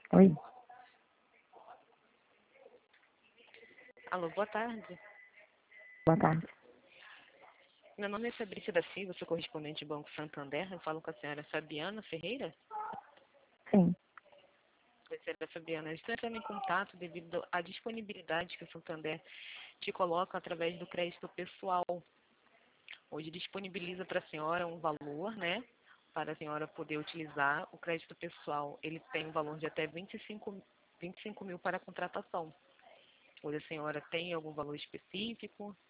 Oi, Alô, boa tarde. boa tarde. Meu nome é Fabrícia da Silva, sou correspondente do Banco Santander. Eu falo com a senhora Fabiana Ferreira. Sim, Oi, senhora Fabiana, eu estou entrando em contato devido à disponibilidade que o Santander te coloca através do crédito pessoal. Hoje disponibiliza para a senhora um valor, né? Para a senhora poder utilizar o crédito pessoal. Ele tem um valor de até 25 mil para a contratação. Hoje a senhora tem algum valor específico?